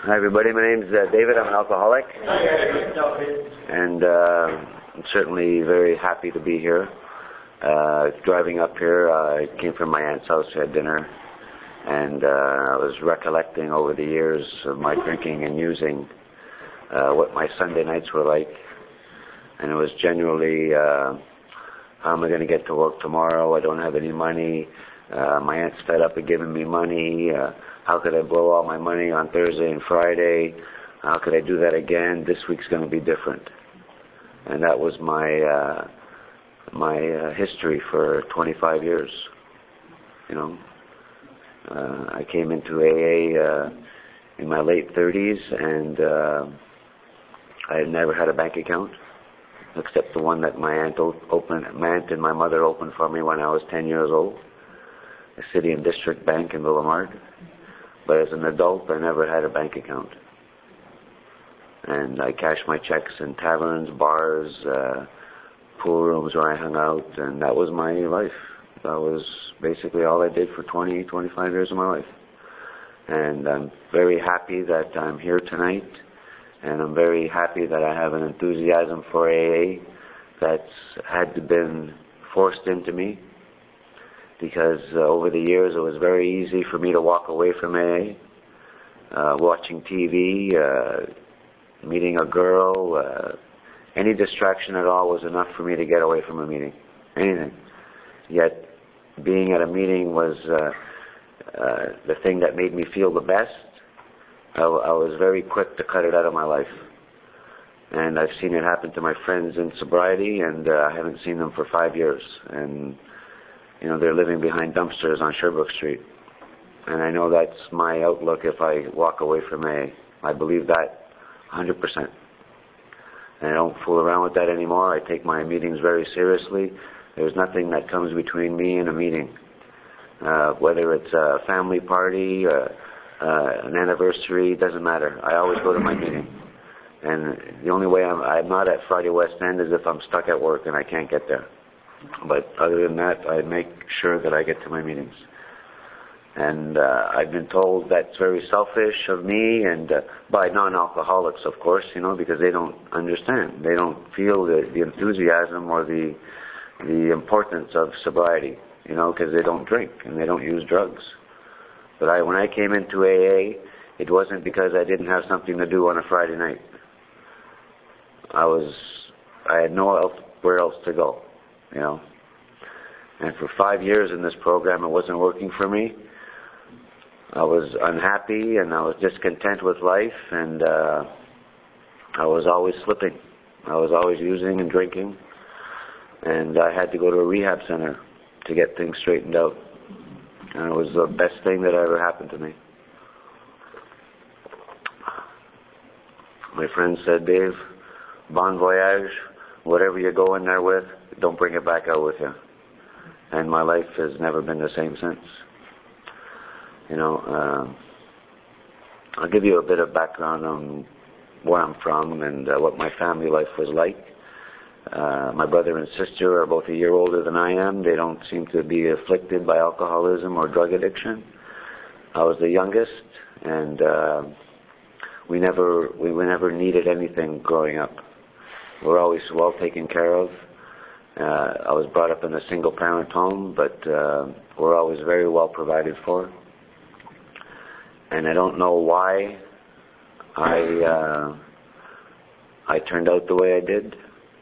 Hi everybody, my name's David. I'm an alcoholic, and I'm certainly very happy to be here. Driving up here, I came from my aunt's house, had dinner, and I was recollecting over the years of my drinking and using what my Sunday nights were like, and it was generally, how am I going to get to work tomorrow? I don't have any money. My aunt's fed up with giving me money. How could I blow all my money on Thursday and Friday? How could I do that again? This week's going to be different. And that was my history for 25 years. You know, I came into AA in my late 30s, and I had never had a bank account except the one that my aunt and my mother opened for me when I was 10 years old, a city and district bank in Villemard. But as an adult, I never had a bank account. And I cashed my checks in taverns, bars, pool rooms where I hung out, and that was my life. That was basically all I did for 25 years of my life. And I'm very happy that I'm here tonight, and I'm very happy that I have an enthusiasm for AA that's had been forced into me. Because over the years it was very easy for me to walk away from AA, watching TV, meeting a girl, any distraction at all was enough for me to get away from a meeting, anything. Yet being at a meeting was the thing that made me feel the best. I was very quick to cut it out of my life. And I've seen it happen to my friends in sobriety, and I haven't seen them for 5 years. And you know, they're living behind dumpsters on Sherbrooke Street. And I know that's my outlook if I walk away from AA. I believe that 100%. And I don't fool around with that anymore. I take my meetings very seriously. There's nothing that comes between me and a meeting. Whether it's a family party, an anniversary, it doesn't matter. I always go to my meeting. And the only way I'm not at Friday West End is if I'm stuck at work and I can't get there. But other than that, I make sure that I get to my meetings. And I've been told that's very selfish of me, and by non-alcoholics, of course, you know, because they don't understand. They don't feel the enthusiasm or the importance of sobriety, you know, because they don't drink and they don't use drugs. But when I came into AA, it wasn't because I didn't have something to do on a Friday night. I had nowhere else to go. You know, and for 5 years in this program, it wasn't working for me. I was unhappy and I was discontent with life, and I was always slipping. I was always using and drinking, and I had to go to a rehab center to get things straightened out. And it was the best thing that ever happened to me. My friend said, Dave, bon voyage, whatever you go in there with, don't bring it back out with you. And my life has never been the same since. You know, I'll give you a bit of background on where I'm from and what my family life was like. My brother and sister are both a year older than I am. They don't seem to be afflicted by alcoholism or drug addiction. I was the youngest, and we never needed anything growing up. We were always well taken care of. I was brought up in a single-parent home, but we're always very well provided for. And I don't know why I turned out the way I did.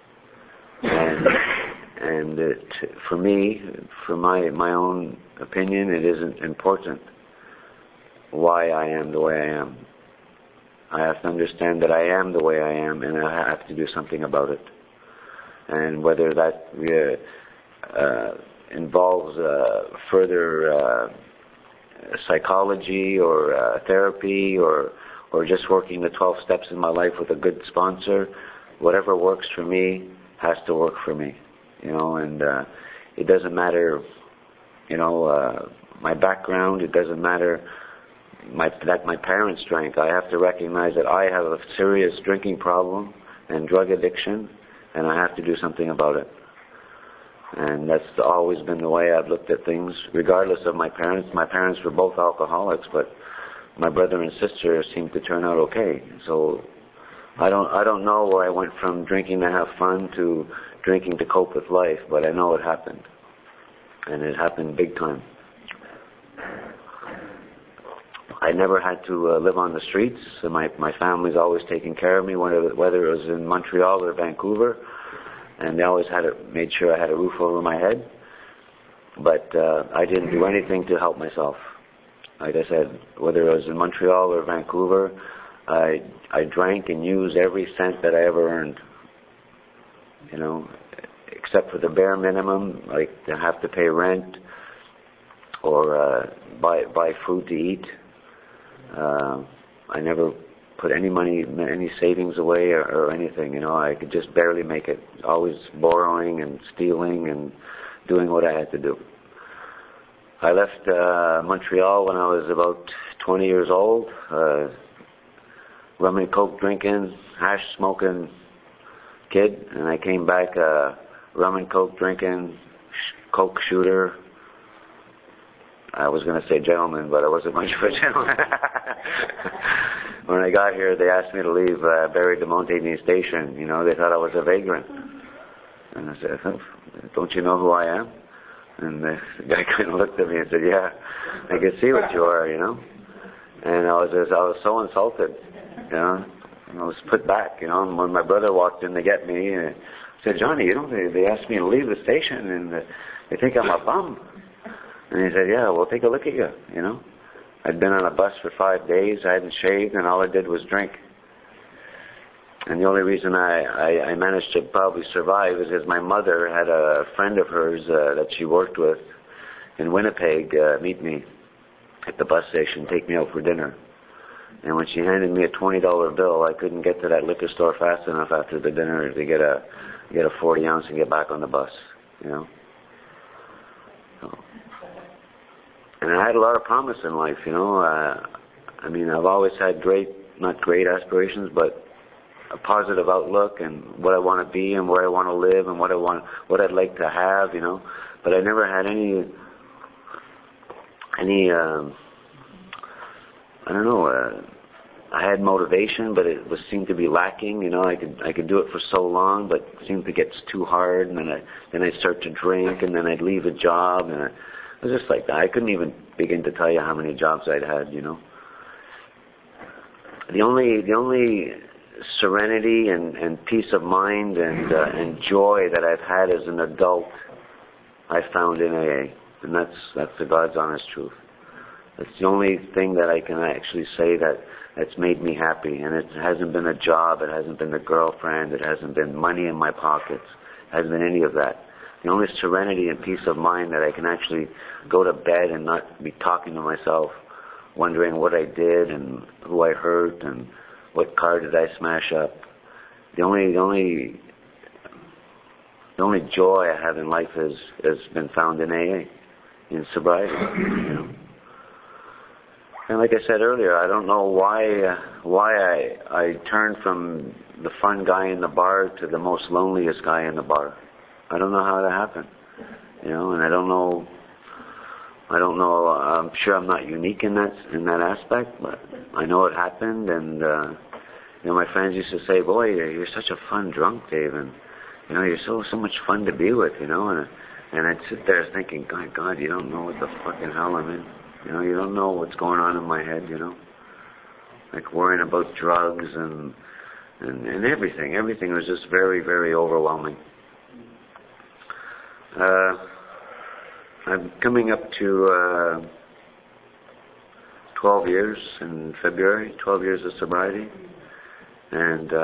And for me, for my own opinion, it isn't important why I am the way I am. I have to understand that I am the way I am, and I have to do something about it. And whether that involves further psychology or therapy or just working the 12 steps in my life with a good sponsor, whatever works for me has to work for me, you know. And it doesn't matter, you know, my background. It doesn't matter that my parents drank. I have to recognize that I have a serious drinking problem and drug addiction, and I have to do something about it. And that's always been the way I've looked at things, regardless of my parents. My parents were both alcoholics, but my brother and sister seemed to turn out okay. So I don't know where I went from drinking to have fun to drinking to cope with life, but I know it happened. And it happened big time. I never had to live on the streets. So my family's always taken care of me, whether it was in Montreal or Vancouver, and they always made sure I had a roof over my head. But I didn't do anything to help myself. Like I said, whether it was in Montreal or Vancouver, I drank and used every cent that I ever earned. You know, except for the bare minimum, like to have to pay rent or buy food to eat. I never put any savings away or anything. You know, I could just barely make it. Always borrowing and stealing and doing what I had to do. I left Montreal when I was about 20 years old. Rum and coke drinking, hash smoking kid, and I came back rum and coke drinking, coke shooter. I was going to say gentleman, but I wasn't much of a gentleman. When I got here, they asked me to leave Barrie de Montagny Station. You know, they thought I was a vagrant. And I said, oh, don't you know who I am? And the guy kind of looked at me and said, yeah, I can see what you are, you know. And I was so insulted, you know. I was put back, you know. And when my brother walked in to get me, I said, Johnny, you know, they asked me to leave the station and they think I'm a bum. And he said, yeah, well, take a look at you, you know. I'd been on a bus for 5 days, I hadn't shaved, and all I did was drink. And the only reason I managed to probably survive is because my mother had a friend of hers that she worked with in Winnipeg meet me at the bus station, take me out for dinner. And when she handed me a $20 bill, I couldn't get to that liquor store fast enough after the dinner to get a 40 ounce and get back on the bus, you know. So. And I had a lot of promise in life, you know. I mean, I've always had not great aspirations, but a positive outlook and what I want to be and where I want to live and what I'd like to have, you know. But I never had any I don't know. I had motivation, but it seemed to be lacking. You know, I could do it for so long, but it seemed to get too hard, and then I'd start to drink, and then I'd leave a job, and it was just like that. I couldn't even begin to tell you how many jobs I'd had. You know, the only serenity and peace of mind and joy that I've had as an adult, I found in AA, and that's the God's honest truth. It's the only thing that I can actually say that's made me happy, and it hasn't been a job, it hasn't been a girlfriend, it hasn't been money in my pockets, it hasn't been any of that. The only serenity and peace of mind that I can actually go to bed and not be talking to myself, wondering what I did and who I hurt and what car did I smash up. The only joy I have in life has been found in AA, in sobriety, you know. And like I said earlier, I don't know why I turned from the fun guy in the bar to the most loneliest guy in the bar. I don't know how that happened, you know, and I don't know. I'm sure I'm not unique in that aspect, but I know it happened. And you know, my friends used to say, "Boy, you're such a fun drunk, Dave, and you know, you're so much fun to be with, you know." And I'd sit there thinking, God, you don't know what the fucking hell I'm in. You know, you don't know what's going on in my head, you know. Like worrying about drugs and everything. Everything was just very, very overwhelming. I'm coming up to 12 years in February, 12 years of sobriety. And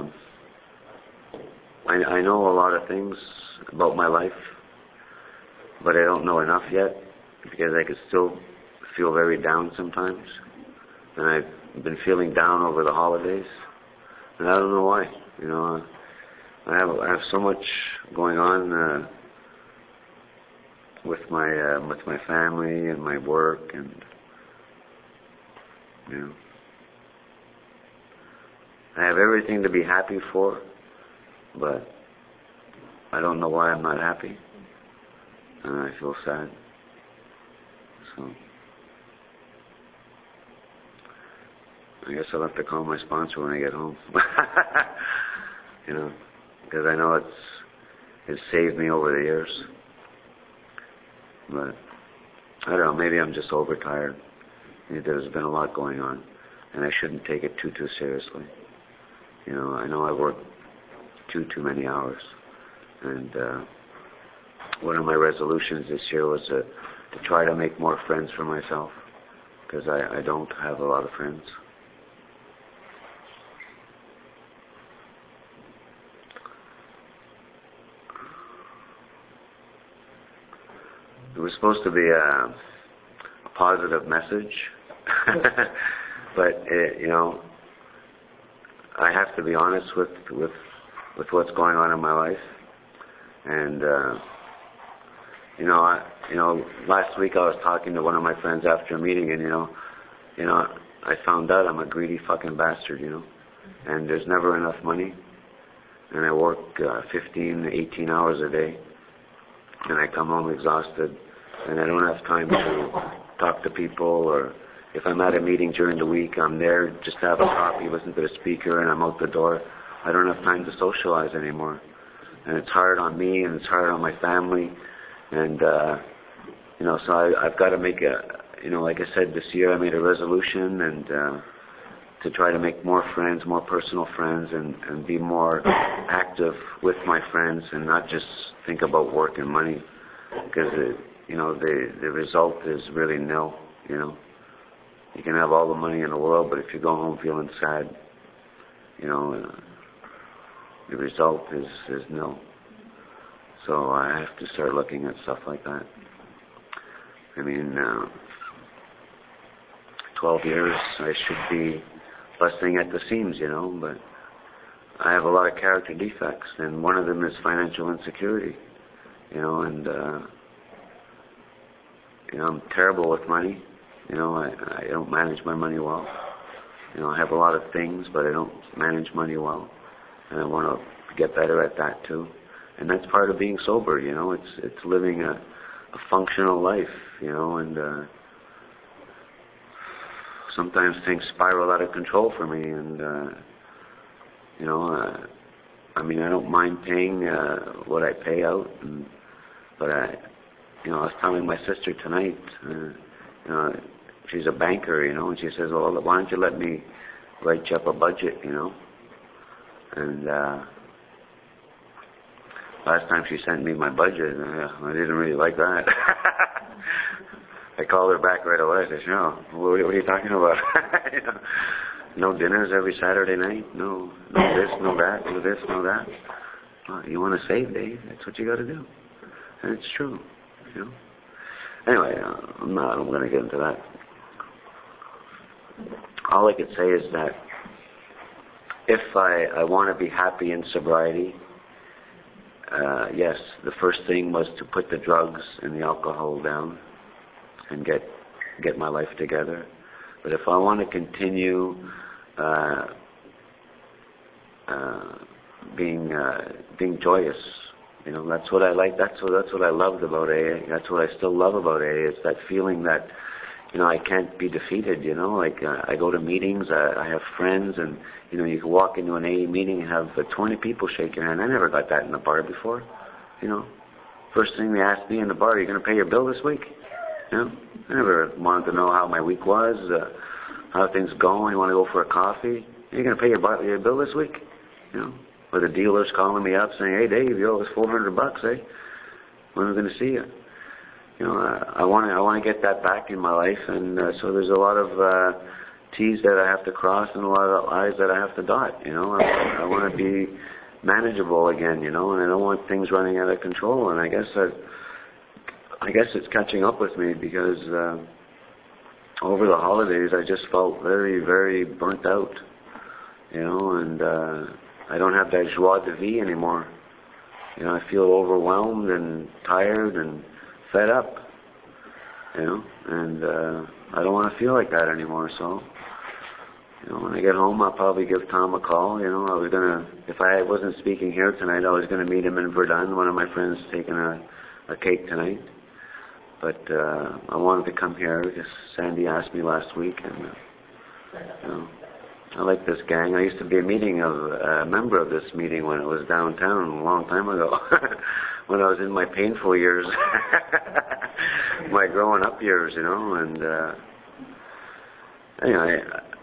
I know a lot of things about my life, but I don't know enough yet because I could still feel very down sometimes, and I've been feeling down over the holidays, and I don't know why. You know, I have so much going on with my family and my work, and you know, I have everything to be happy for, but I don't know why I'm not happy, and I feel sad. So. I guess I'll have to call my sponsor when I get home. You know, because I know it's saved me over the years. But I don't know, maybe I'm just overtired. Maybe there's been a lot going on, and I shouldn't take it too seriously. You know I work too many hours, and one of my resolutions this year was to try to make more friends for myself, because I don't have a lot of friends. It was supposed to be a positive message, but I have to be honest with what's going on in my life, and last week I was talking to one of my friends after a meeting, and I found out I'm a greedy fucking bastard, and there's never enough money, and I work 15, 18 hours a day, and I come home exhausted, and I don't have time to talk to people, or if I'm at a meeting during the week, I'm there just to have a coffee, listen to the speaker, and I'm out the door. I don't have time to socialize anymore, and it's hard on me, and it's hard on my family, and so I've got to make like I said, this year I made a resolution, and to try to make more friends, more personal friends, and be more active with my friends, and not just think about work and money, because the result is really nil. You can have all the money in the world, but if you go home feeling sad, the result is nil. So I have to start looking at stuff like that. I mean, 12 years, I should be busting at the seams, but I have a lot of character defects, and one of them is financial insecurity, and I'm terrible with money. I don't manage my money well. I have a lot of things, but I don't manage money well, and I want to get better at that too. And that's part of being sober. It's living a functional life. And sometimes things spiral out of control for me, and I don't mind paying what I pay out, but I was telling my sister tonight. She's a banker, and she says, well, why don't you let me write you up a budget, And last time she sent me my budget, I didn't really like that. I called her back right away. I said, what are you talking about? No dinners every Saturday night? No this, no that, no this, no that. Well, you want to save, Dave? That's what you got to do. And it's true, Anyway, I'm going to get into that. All I could say is that if I want to be happy in sobriety, yes, the first thing was to put the drugs and the alcohol down and get my life together. But if I want to continue being joyous, that's what I like. That's what I loved about AA. That's what I still love about AA. It's that feeling that I can't be defeated. I go to meetings. I have friends, and you can walk into an AA meeting and have 20 people shake your hand. I never got that in the bar before. First thing they asked me in the bar, "Are you going to pay your bill this week?" I never wanted to know how my week was, how things going. You want to go for a coffee? Are you going to pay your bill this week? Or the dealer's calling me up saying, "Hey, Dave, you owe us $400, eh? When are we going to see you?" I want to get that back in my life, and so there's a lot of T's that I have to cross and a lot of I's that I have to dot. I want to be manageable again, and I don't want things running out of control. And I guess it's catching up with me because over the holidays I just felt very, very burnt out, and I don't have that joie de vivre anymore. I feel overwhelmed and tired and fed up, and I don't want to feel like that anymore. So, when I get home, I'll probably give Tom a call. If I wasn't speaking here tonight, I was going to meet him in Verdun. One of my friends taking a cake tonight. But I wanted to come here because Sandy asked me last week, and I like this gang. I used to be a member of this meeting when it was downtown a long time ago, when I was in my painful years, my growing up years, and anyway,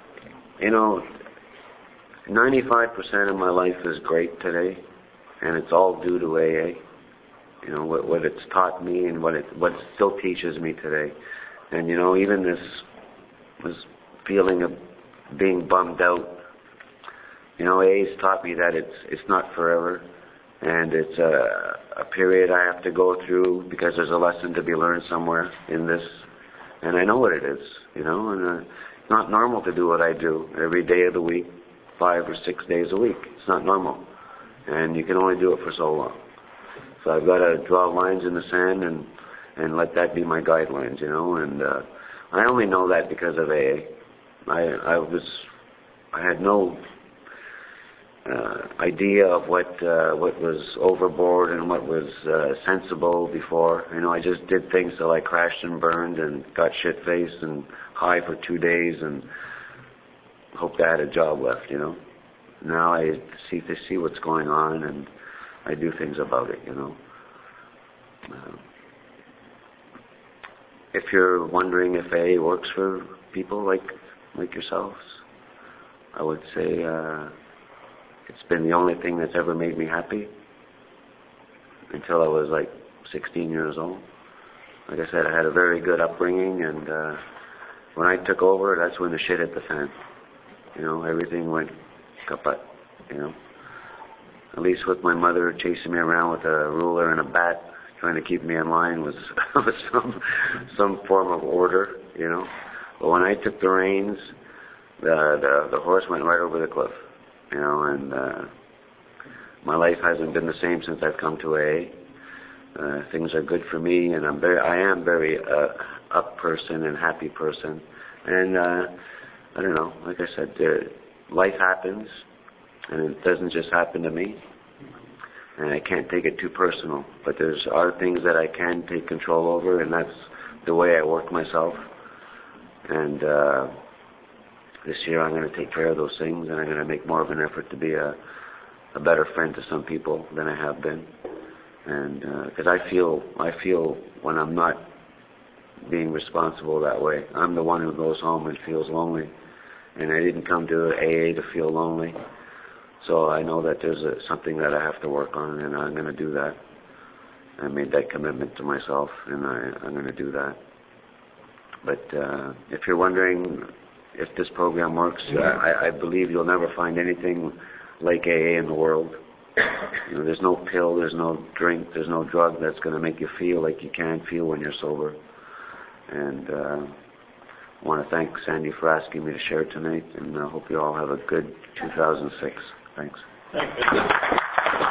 95% of my life is great today, and it's all due to AA. What it's taught me and what it still teaches me today. And even this feeling of being bummed out, AA's taught me that it's not forever, and it's a period I have to go through because there's a lesson to be learned somewhere in this, and I know what it is, and it's not normal to do what I do every day of the week, 5 or 6 days a week. It's not normal, and you can only do it for so long. So I've got to draw lines in the sand and let that be my guidelines, and I only know that because of AA. I had no idea of what was overboard and what was sensible before. I just did things till I crashed and burned and got shit-faced and high for 2 days and hoped I had a job left, Now I see what's going on, and I do things about it, If you're wondering if AA works for people like yourselves, I would say it's been the only thing that's ever made me happy until I was like 16 years old. Like I said, I had a very good upbringing, and when I took over, that's when the shit hit the fan. Everything went kaput, At least with my mother chasing me around with a ruler and a bat, trying to keep me in line was some form of order, But when I took the reins, the horse went right over the cliff, and my life hasn't been the same since I've come to AA. Things are good for me, and I am very up person and happy person, and I don't know. Like I said, life happens, and it doesn't just happen to me. And I can't take it too personal, but are things that I can take control over, and that's the way I work myself. And this year I'm going to take care of those things, and I'm going to make more of an effort to be a better friend to some people than I have been. And because I feel when I'm not being responsible that way, I'm the one who goes home and feels lonely. And I didn't come to AA to feel lonely. So I know that there's something that I have to work on, and I'm going to do that. I made that commitment to myself, and I'm going to do that. But if you're wondering if this program works, I believe you'll never find anything like AA in the world. There's no pill, there's no drink, there's no drug that's going to make you feel like you can feel when you're sober. And I want to thank Sandy for asking me to share tonight, and I hope you all have a good 2006. Thanks. Thank you.